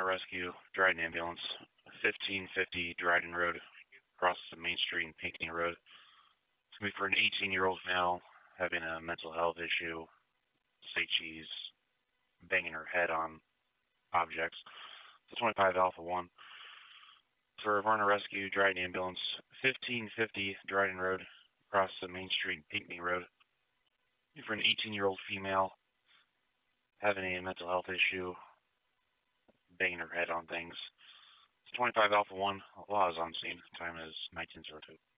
Rescue, Dryden Ambulance, 1550 Dryden Road, across the Main Street and Pinckney Road. It's going to be for an 18-year-old male having a mental health issue. Say she's banging her head on objects. It's 25 Alpha 1. For Varna Rescue, Dryden Ambulance, 1550 Dryden Road, across the Main Street and Pinckney Road. For an 18-year-old female having a mental health issue, banging her head on things. It's 25 Alpha 1. Law is on scene. Time is 19:02.